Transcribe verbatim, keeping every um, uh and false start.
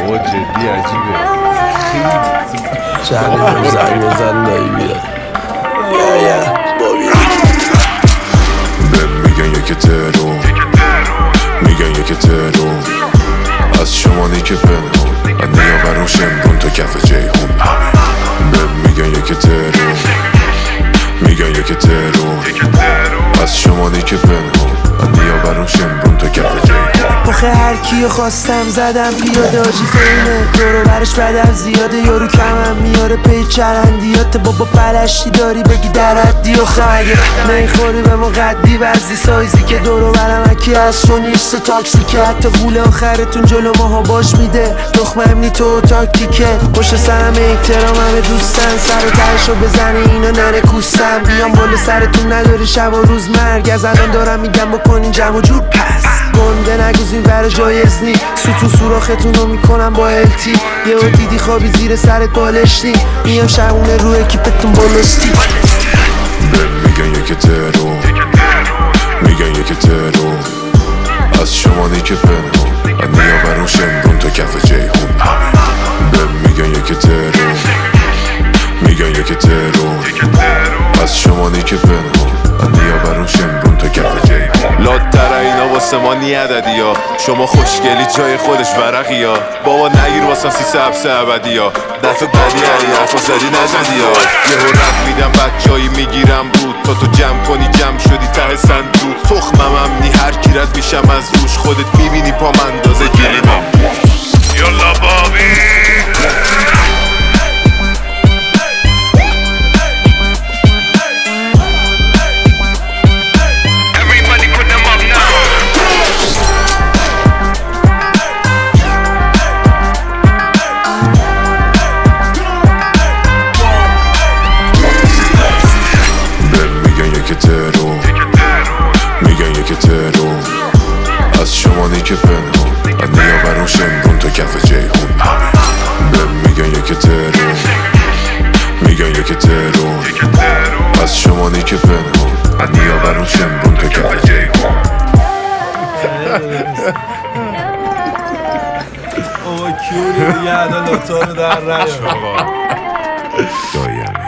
بابا جدی عجیبه چند رو زنگ بزن دایی بیاد یا یا بابی بهم میگن یکی ترو میگن یکی ترو از شمانی که پنهون از نیاورون شمرون تا کف جیهون بهم میگن یکی ترو میگن یکی ترو از شمانی که پنهون از نیاورون شمرون تا کف جیهون آخه هر کیو خواستم زدم پیاده آجی فیمه دورو برش بدم زیاده یارو کمم میاره پی چرندیات بابا پلشتی داری بگی در حدی و خیلی نیخوری به ما قدی ورزی سایزی که دورو برم اکی از تو نیست تاکسی که حتی غول آخرتون جلو ماها باش میده دخمم نی تو تاکتیکه پشت سرم احترام همه دوستن سر و ترشو بزنه اینا نره کوستم بیام بالا سرتون نداری شب و روز مرگ از الان دارم میگم بکنین جمع و جور پس گنده نگوزین ور جایز نی سوتو سوراختون رو میکنم با التی یه و دیدی خوابی زیر سرت بالشتی میام شبونه رو اکیپتون بالستی بهم میگن یکی ترو میگن یکی ترو از شمانی که پنهون از نیاورون شمرون تا کف جیهون بهم میگن یکی ترو میگن یکی ترو از شمانی که پنهون از نیاورون شمرون تا کف جیهون لاتر اینا واسه ما نی عددی ها شما خوشگلی جای خودش ورقی ها بابا نگیر واسم سی سبس ابدی ها دفع بدی علی حرفا زدی نزدی ها یه رد میدم بچایی میگیرم بود تا تو جمع کنی جمع شدی ته صندوق تخمم هم نی هر کی رد میشم از روش خودت میبینی پام اندازه گلیمم یالا بابی ترو میگن یکی ترو از شمانی که پنهون از نیاورون شمرون تا کف جیهون بهم میگن یکی ترو میگن یکی ترو از شمانی که پنهون از نیاورون شمرون تا کف جیهون بابا کیوری دیگه عدالتا رو در رش دایم